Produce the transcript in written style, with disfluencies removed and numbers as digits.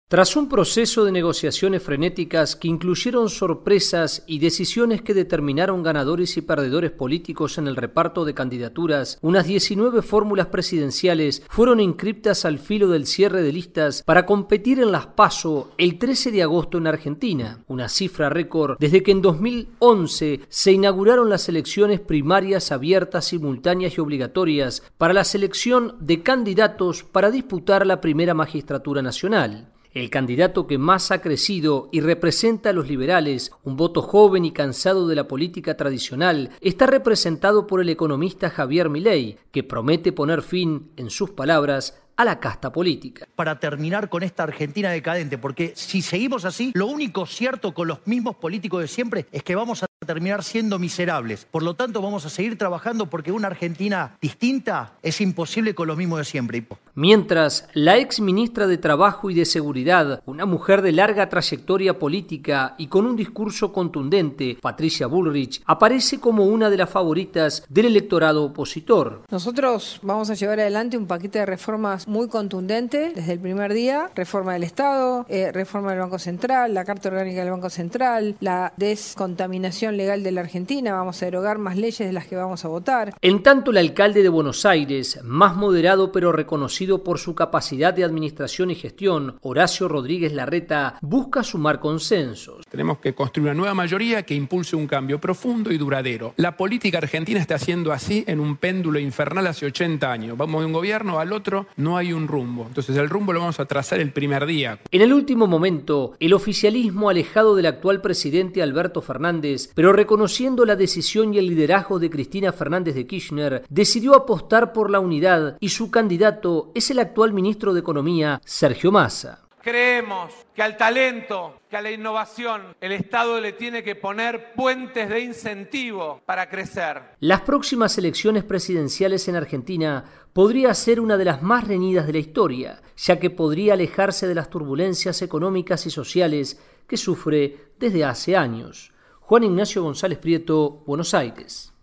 Tras un proceso de negociaciones frenéticas que incluyeron sorpresas y decisiones que determinaron ganadores y perdedores políticos en el reparto de candidaturas, unas 19 fórmulas presidenciales fueron inscriptas al filo del cierre de listas para competir en las PASO el 13 de agosto en Argentina, una cifra récord desde que en 2011 se inauguraron las elecciones primarias abiertas, simultáneas y obligatorias para la selección de candidatos para disputar la primera magistratura nacional. El candidato que más ha crecido y representa a los liberales, un voto joven y cansado de la política tradicional, está representado por el economista Javier Milei, que promete poner fin, en sus palabras, a la casta política. Para terminar con esta Argentina decadente, porque si seguimos así, lo único cierto con los mismos políticos de siempre es que vamos a terminar siendo miserables. Por lo tanto, vamos a seguir trabajando porque una Argentina distinta es imposible con los mismos de siempre. Mientras, la ex ministra de Trabajo y de Seguridad, una mujer de larga trayectoria política y con un discurso contundente, Patricia Bullrich, aparece como una de las favoritas del electorado opositor. Nosotros vamos a llevar adelante un paquete de reformas muy contundente desde el primer día: reforma del Estado, reforma del Banco Central, la Carta Orgánica del Banco Central, la descontaminación legal de la Argentina. Vamos a derogar más leyes de las que vamos a votar. En tanto, el alcalde de Buenos Aires, más moderado pero reconocido por su capacidad de administración y gestión, Horacio Rodríguez Larreta, busca sumar consensos. Tenemos que construir una nueva mayoría que impulse un cambio profundo y duradero. La política argentina está haciendo así en un péndulo infernal hace 80 años. Vamos de un gobierno al otro, no hay un rumbo. Entonces el rumbo lo vamos a trazar el primer día. En el último momento, el oficialismo, alejado del actual presidente Alberto Fernández, pero reconociendo la decisión y el liderazgo de Cristina Fernández de Kirchner, decidió apostar por la unidad y su candidato es el actual ministro de Economía, Sergio Massa. Creemos que al talento, que a la innovación, el Estado le tiene que poner puentes de incentivo para crecer. Las próximas elecciones presidenciales en Argentina podría ser una de las más reñidas de la historia, ya que podría alejarse de las turbulencias económicas y sociales que sufre desde hace años. Juan Ignacio González Prieto, Buenos Aires.